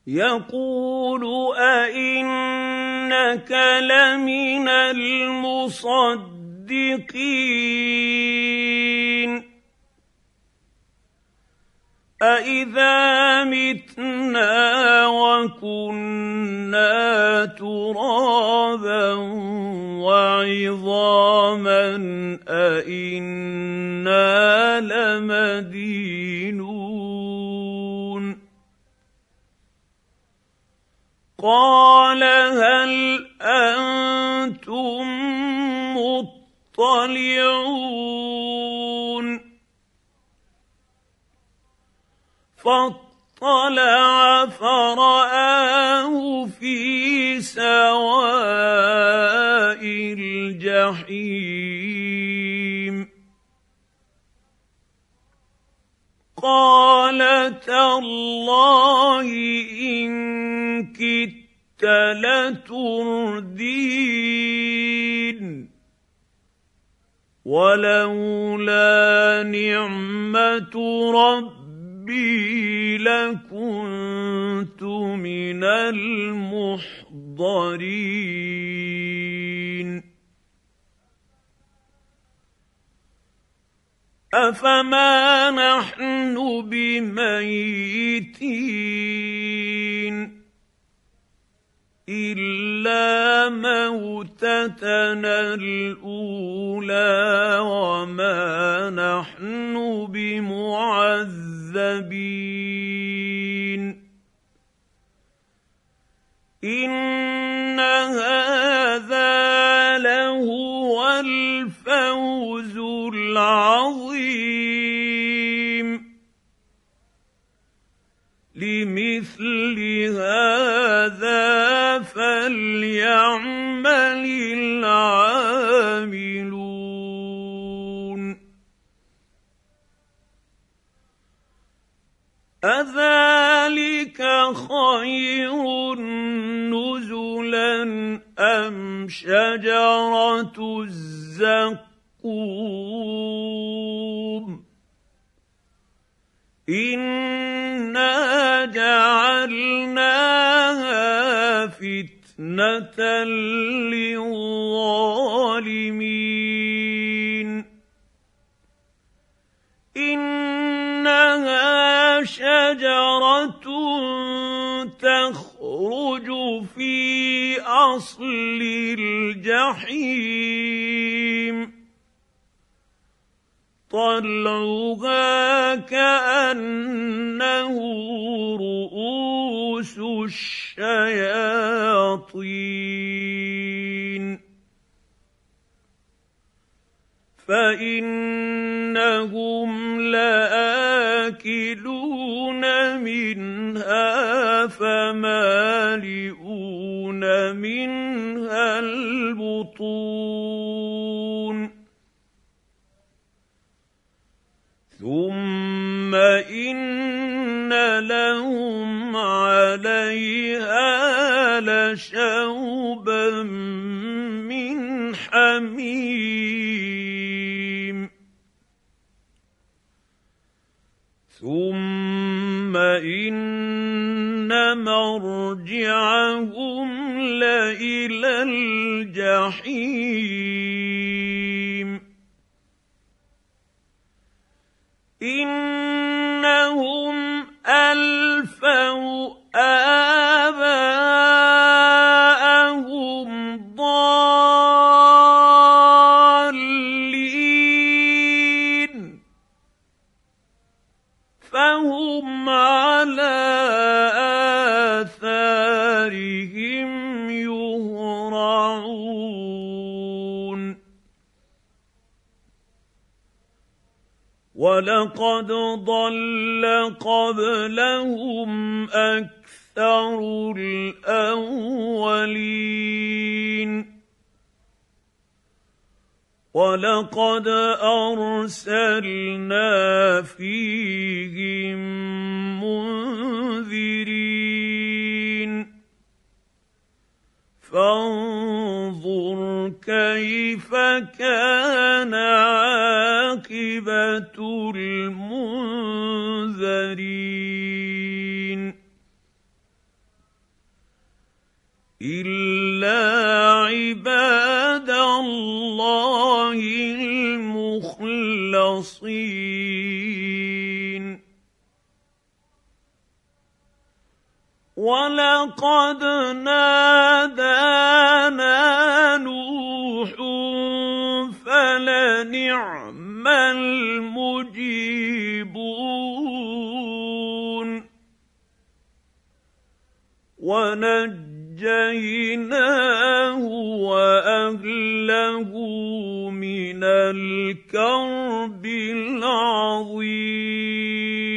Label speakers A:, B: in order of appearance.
A: يقول أئنك لمن المصدقين أئذا متنا وكنا ترابا وعظاما أئنا لمدينون قال هل أنتم مطلعون فاطلع فرآه في سواء الجحيم قال تالله إن كدت لتردين ولولا نعمة ربي لكنت من المحضرين أفما نحن بميتين إلا موتتنا الأولى وما نحن بمعذبين إن هذا لهو الفوز العظيم لمثل هذا فليعمل العاملون أذلك خير نزلا أم شجرة الزقوم إنا جعلناها فتنة للظالمين إنها شجرة تخرج في أصل الجحيم طلعها كأنه رؤوس الشياطين فإنهم لآكلون منها فمالئون منها البطون ثم إن لهم عليها لشوبا من حميم ثم إن مرجعهم لإلى الجحيم إنهم ألفوا آباءهم ضالين فهم على آثارهم يهرعون ولقد ضل قبلهم أكثر الأولين ولقد أرسلنا فيهم منذرين فانظر كيف كان عاقبة المنذرين إلا عباد الله المخلصين. ولقد نادانا نوح فلنعم المجيبون ونجيناه واهله من الكرب العظيم.